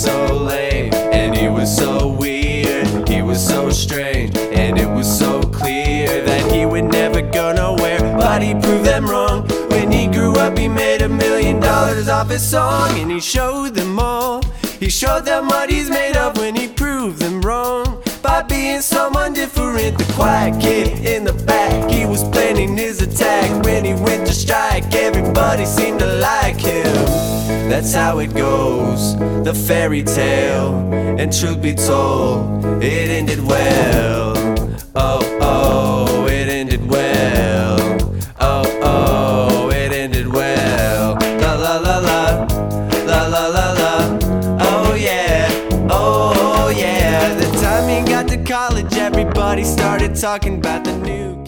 so lame, and he was so weird. He was so strange, and it was so clear that he would never go nowhere, but he proved them wrong. When he grew up, he made $1 million off his song, and he showed them all. He showed them what he's made of when he proved them wrong. By being someone different, the quiet kid in the back, he was planning his attack. When he went to strike, everybody seemed to like him. That's how it goes, the fairy tale. And truth be told, it ended well. Oh, oh, it ended well. Oh, oh, it ended well. La la la la, la la la la. Oh yeah, oh yeah. The time he got to college, everybody started talking about the new